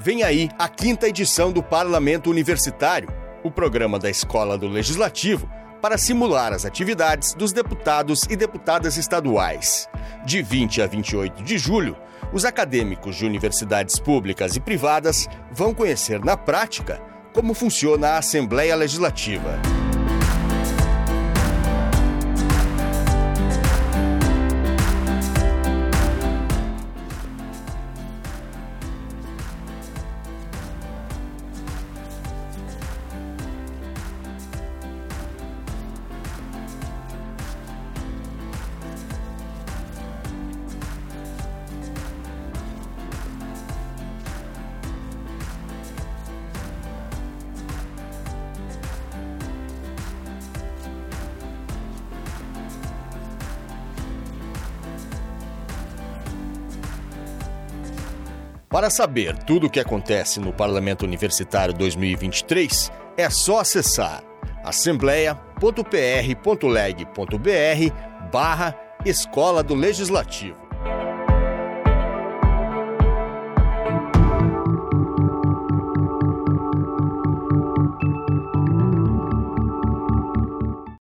Vem aí a 5ª edição do Parlamento Universitário, o programa da Escola do Legislativo, para simular as atividades dos deputados e deputadas estaduais. De 20 a 28 de julho, os acadêmicos de universidades públicas e privadas vão conhecer na prática como funciona a Assembleia Legislativa. Para saber tudo o que acontece no Parlamento Universitário 2023, é só acessar assembleia.pr.leg.br/Escola do Legislativo.